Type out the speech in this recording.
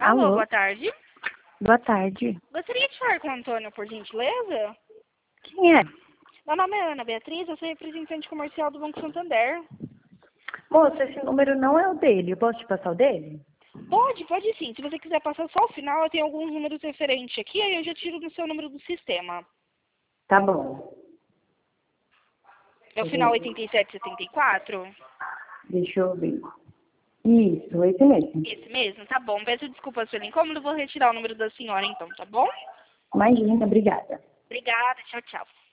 Alô, Alô? boa tarde. Boa tarde. Gostaria de falar com o Antônio, por gentileza? Quem é? Meu nome é Ana Beatriz, eu sou representante comercial do Banco Santander. Moça, esse número não é o dele. Eu posso te passar o dele? Pode sim. Se você quiser passar só o final, eu tenho alguns números referentes aqui, aí eu já tiro no seu número do sistema. Tá bom. É o final 8774? Deixa eu ver. Isso, esse mesmo. Esse mesmo? Tá bom. Peço desculpas pelo incômodo, vou retirar o número da senhora então, tá bom? Imagina, obrigada. Obrigada, tchau, tchau.